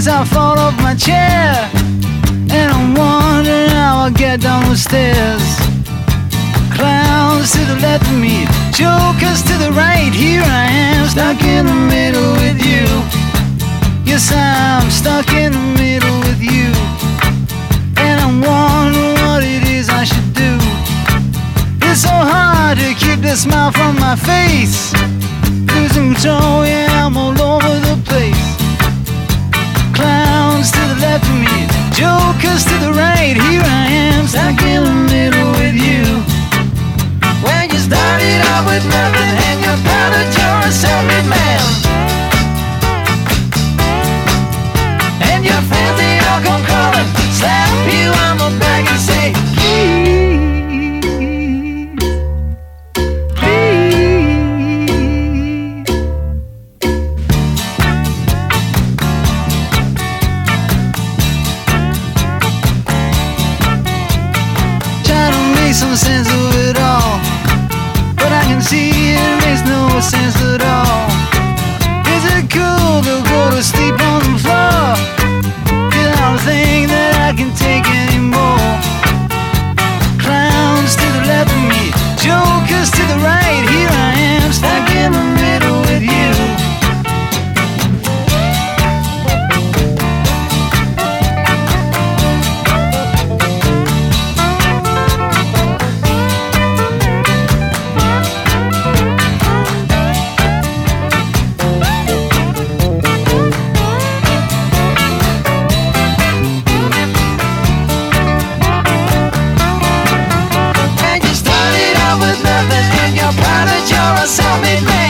as I fall off my chair, and I'm wondering how I'll get down the stairs. Clowns to the left of me, jokers to the right. Here I am, stuck in the middle with you. Yes, I'm stuck in the middle with you, and I'm wondering what it is I should do. It's so hard to keep the smile from my face. Losing control, yeah, I'm all over the place. Clowns to the left of me, jokers to the right. Here I am, stuck in the middle with you. When you started out with nothing and you're proud that you're a self-made man, and your friends, they all come calling, slap you on the back and say, please, please. Try to make some sense of it all, but I can see it makes no sense at all. Is it cool to go to sleep on the floor? I don't think that I can take anymore. Clowns to the left of me, jokers to the right. Here I am, stuck in the middle with you. Proud that you're a self-made man.